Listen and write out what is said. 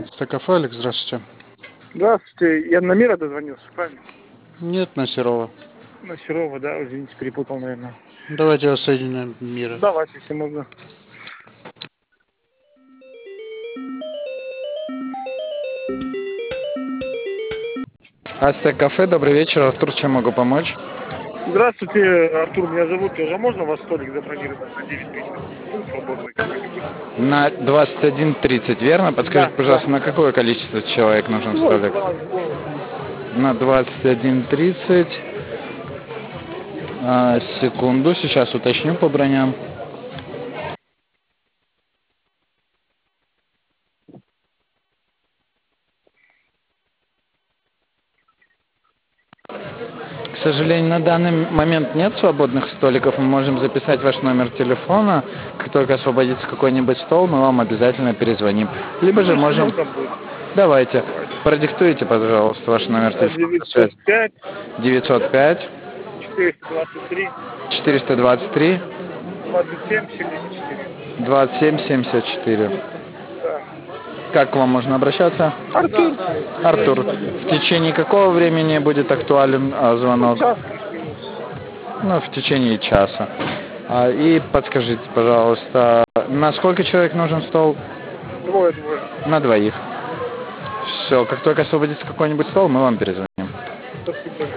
Стакафе, Алекс, здравствуйте. Здравствуйте, я на Мира дозвонился, правильно? Нет, на Серова. На Серова, да, извините, перепутал, наверное. Давайте я соединю мира. Давайте, если можно. Астек кафе, добрый вечер, Артур, чем могу помочь? Здравствуйте, Артур, меня зовут. Уже можно у вас столик забронировать на 9 вечера? Ну, свободный какой-нибудь. На 21:30, верно? Подскажите, Да, да. пожалуйста, на какое количество человек нужен столик? Двое. На 21:30. Секунду, сейчас уточню по броням. К сожалению, на данный момент нет свободных столиков. Мы можем записать ваш номер телефона. Как только освободится какой-нибудь стол, мы вам обязательно перезвоним. Либо Ну, же если можем... можно будет. Давайте. Давайте. Продиктуйте, пожалуйста, ваш номер телефона для связи. 905 905 423 423 27 74. 2774. Да. Как к вам можно обращаться? Артур. Артур, в течение какого времени будет актуален Ну, звонок? час плюс-минус. Ну, в течение часа. И подскажите, пожалуйста, на сколько человек нужен стол? Двое. На двоих. Все, как только освободится какой-нибудь стол, мы вам перезвоним. Спасибо.